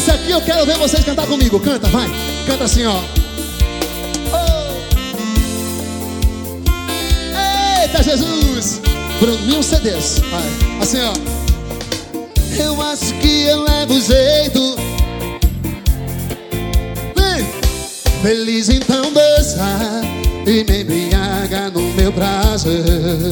Essa aqui eu quero ver vocês cantar comigo. Canta, vai. Canta assim, ó. Eita, Jesus. Bruninho CDs. Vai. Assim, ó. Eu acho que eu levo jeito. Vem. Feliz então dança e me embriaga no meu prazer.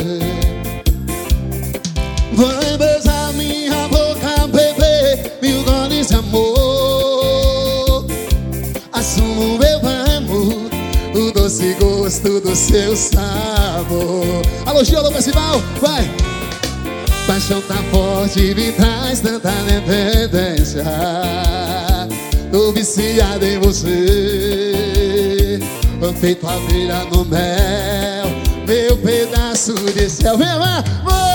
Vai beijar minha boca, bebê, mil goles de amor. Assumo eu amo o doce gosto do seu sabor. Alô, Gio, alô, festival, vai! Paixão tá forte, me traz tanta dependência. Tô viciado em você, feito abelha no mel, meu pedaço de céu. Vem lá,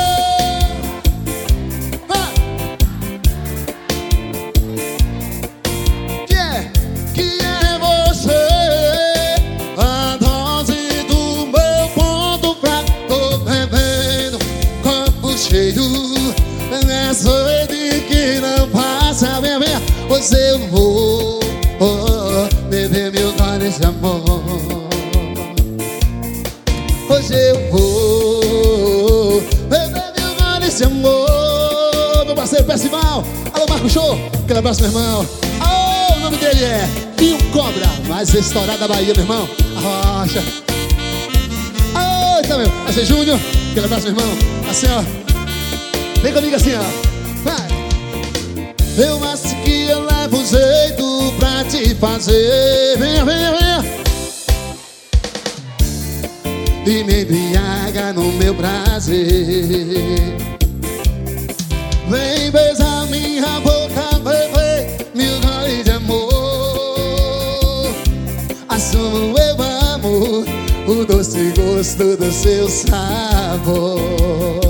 que é você, a dose do meu ponto fraco. Tô bebendo, copo cheio, é sede que não passa. Vem, vem, pois eu vou beber mil goles de amor. Hoje eu vou beber mil goles de amor. Meu parceiro Percival, alô Marco Show, aquele abraço, meu irmão. Oh, o nome dele é Pio Cobra, mais estourado da Bahia, meu irmão. A Rocha. Eita, meu, vai ser Júnior, aquele abraço, meu irmão. Assim, ó. Vem comigo assim, ó. Vai. Eu acho que eu levo jeito pra te fazer. Venha, venha, venha. E me embriaga no meu prazer. Vem beijar minha boca, bebê, mil goles de amor. Assumo eu amo o doce gosto do seu sabor.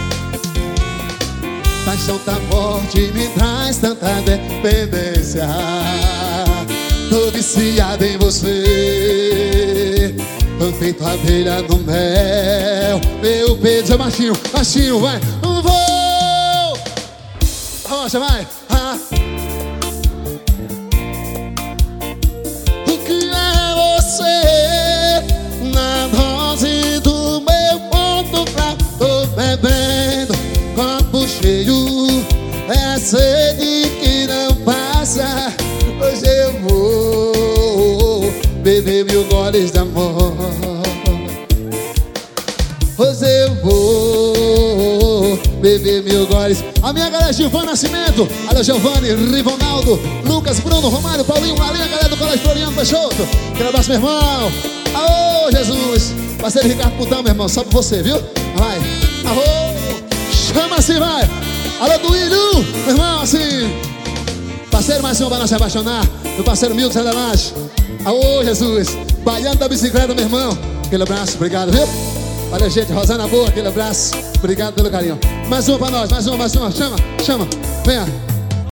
Paixão tá forte, me traz tanta dependência. Tô viciado em você, tô feito abelha no mel, meu peito é machinho, machinho, vai. Vou! Rocha, vai. O que é você na dose do meu ponto fraco? Tô bebendo, copo cheio, é sede que não passa. Hoje eu vou beber mil goles de amor. Hoje eu vou beber mil goles. A minha galera, Gilvan Nascimento, alô Giovanni, Rivonaldo, Lucas, Bruno, Romário, Paulinho, Malinha, galera do Colégio Floriano Peixoto. Aquele abraço, meu irmão. Alô, Jesus. Parceiro Ricardo Putão, meu irmão, só pra você, viu? Vai. Alô, chama assim, vai. Alô, Duílio, meu irmão, assim. Parceiro mais um pra não se apaixonar. Meu parceiro Milton Zé da Laje. Alô, Jesus. Baiano da bicicleta, meu irmão. Aquele abraço, obrigado, viu? Olha, gente, Rosana Boa, aquele abraço. Obrigado pelo carinho. Mais uma pra nós, mais uma, mais uma. Chama, chama. Venha.